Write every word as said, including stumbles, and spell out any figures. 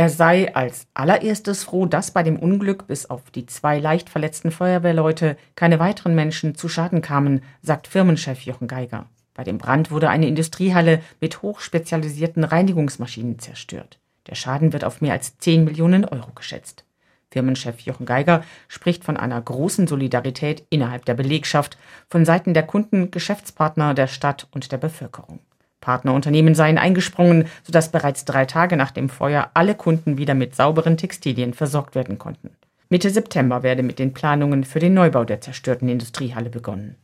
Er sei als allererstes froh, dass bei dem Unglück bis auf die zwei leicht verletzten Feuerwehrleute keine weiteren Menschen zu Schaden kamen, sagt Firmenchef Jochen Geiger. Bei dem Brand wurde eine Industriehalle mit hochspezialisierten Reinigungsmaschinen zerstört. Der Schaden wird auf mehr als zehn Millionen Euro geschätzt. Firmenchef Jochen Geiger spricht von einer großen Solidarität innerhalb der Belegschaft, von Seiten der Kunden, Geschäftspartner, der Stadt und der Bevölkerung. Partnerunternehmen seien eingesprungen, sodass bereits drei Tage nach dem Feuer alle Kunden wieder mit sauberen Textilien versorgt werden konnten. Mitte September werde mit den Planungen für den Neubau der zerstörten Industriehalle begonnen.